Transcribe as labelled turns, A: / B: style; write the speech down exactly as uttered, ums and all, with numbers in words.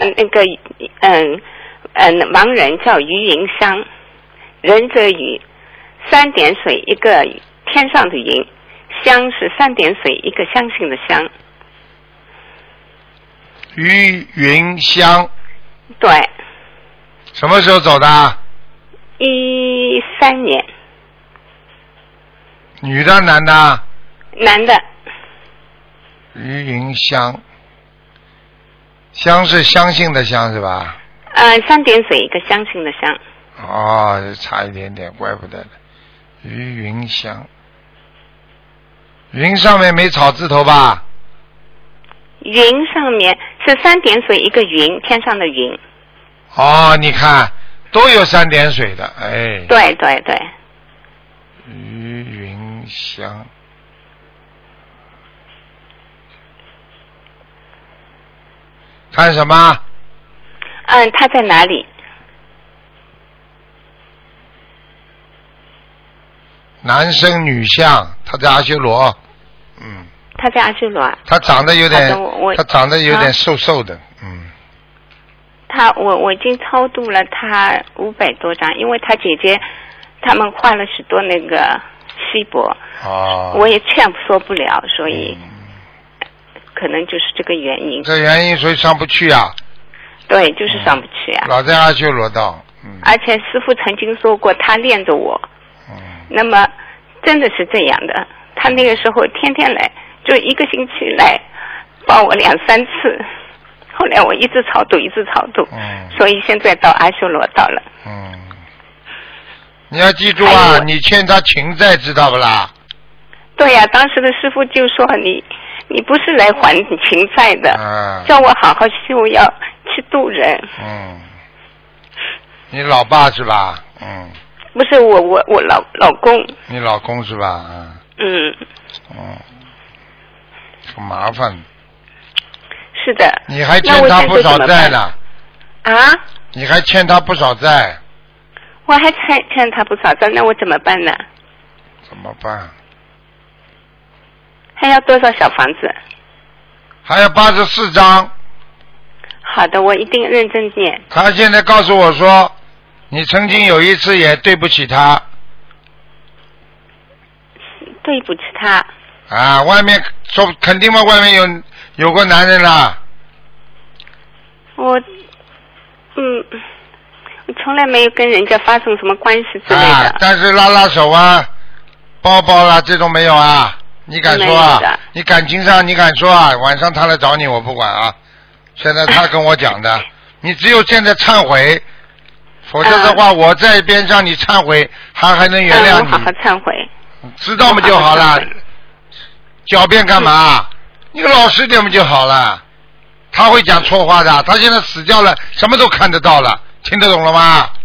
A: 那个嗯嗯盲人叫于云香，仁者于三点水一个天上的云，香是三点水一个相信的香。
B: 于云香。
A: 对。
B: 什么时候走的？
A: 一三年。
B: 女的男的？
A: 男的。
B: 于云香，香是相信的香是吧？
A: 呃，三点水一个相信的香。
B: 哦，差一点点，怪不得的。于云香，云上面没草字头吧？
A: 云上面是三点水一个云，天上的云。
B: 哦，你看都有三点水的，哎。
A: 对对对。
B: 于云香。看什么？
A: 嗯，他在哪里？
B: 男生女相，他在阿修罗。嗯。
A: 他在阿修罗。
B: 他长得有点，他长得有点瘦瘦的，
A: 啊、
B: 嗯。
A: 他我我已经超度了他五百多张，因为他姐姐他们画了许多那个锡箔。
B: 哦。
A: 我也劝说不了，所以。嗯，可能就是这个原因。
B: 这原因所以上不去啊。
A: 对，就是上不去啊。
B: 嗯、老在阿修罗道。嗯。
A: 而且师父曾经说过，他恋着我。
B: 嗯。
A: 那么真的是这样的，他那个时候天天来，就一个星期来抱我两三次。后来我一直超度，一直超度。嗯。所以现在到阿修罗道了。
B: 嗯。你要记住啊，你欠他情债，知道不啦？
A: 对呀、啊，当时的师父就说你。你不是来还情债的，
B: 啊、
A: 叫我好好修，要去度人。
B: 嗯，你老爸是吧？嗯。
A: 不是我，我我老老公。
B: 你老公是吧？嗯。
A: 嗯。
B: 嗯，很麻烦。
A: 是的。
B: 你还欠他不少债呢。
A: 啊？
B: 你还欠他不少债。
A: 我还欠欠他不少债，那我怎么办呢？
B: 怎么办？
A: 还要多少小房子？
B: 还要八十四张。
A: 好的，我一定认真念。
B: 他现在告诉我说，你曾经有一次也对不起他。
A: 对不起他。
B: 啊，外面说肯定嘛，外面有有个男人啦。
A: 我，嗯，我从来没有跟人家发生什么关系之类的。
B: 啊，但是拉拉手啊，抱抱啦，这种没有啊。你敢说啊？你感情上你敢说啊？晚上他来找你，我不管啊。现在他跟我讲的，你只有现在忏悔，否则的话，我在边上你忏悔，他还能原谅你。
A: 嗯、我好好忏悔。
B: 知道嘛就好了。狡辩干嘛？嗯、你老实点嘛就好了。他会讲错话的，他现在死掉了，什么都看得到了，听得懂了吗？